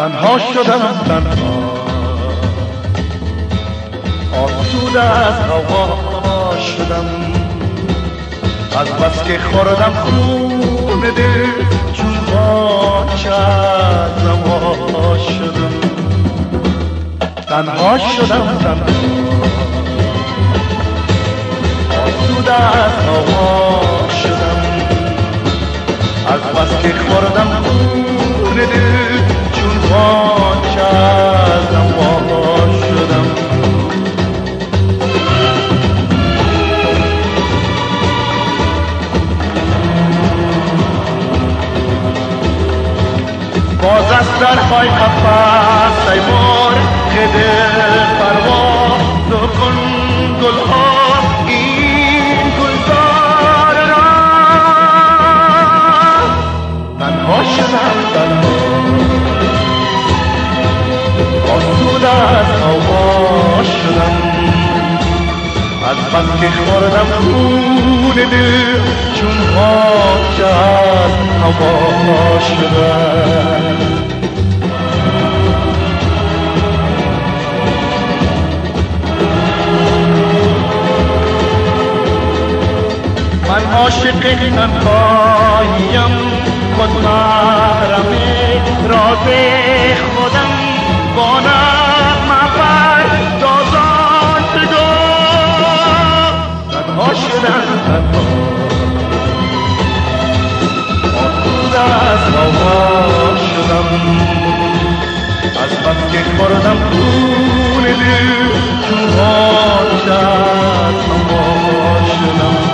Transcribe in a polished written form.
تنها شدم، تنها آسوده از هوا شدم، از بس که خوردم خون دل چون باچه از نوا شدم. تنها شدم، تنها آسوده از هوا شدم، از بس که خوردم خون دل چون باچه از نوا شدم. باز از درهای قفس ای مرغ دل پرواز کن گلها این گلزار را. تنها شدم، تنها آسوده از هوا شدم، از بس که خوردم خون دل چون خاک از هوا شدم. من عاشق تنهاییم، خود محرم راز خودم، با نغمه پردازان صدا. تنها شدم، تنها آسوده از هوا شدم، از بس که خوردم خون دل چون خاک از هوا شدم.